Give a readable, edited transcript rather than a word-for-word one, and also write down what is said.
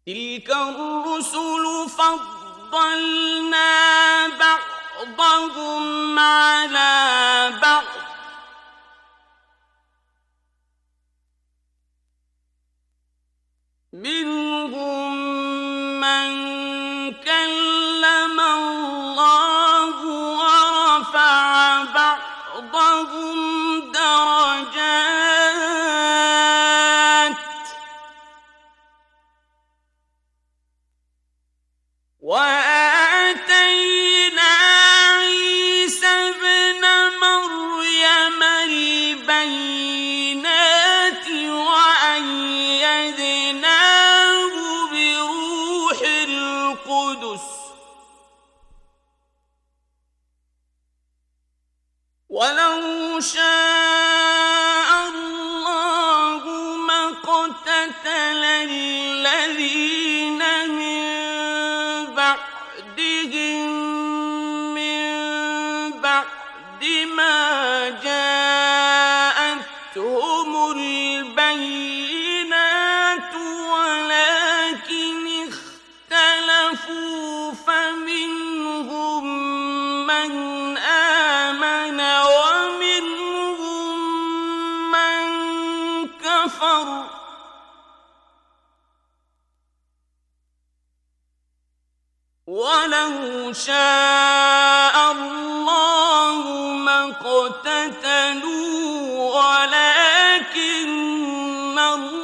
تلك الرسل فضلنا بعضهم على بعض منهم من كلم الله ورفع بعضهم درجات وآتينا عيسى ابن مريم البينات وأيدناه بروح القدس ولو شاء الله ما اقتتل الذين من بعدهم من بعد ما جاءتهم البينات ولكن اختلفوا فمنهم من آمن ومنهم من كفر ولو شاء الله ما اقتتلوا ولكن الله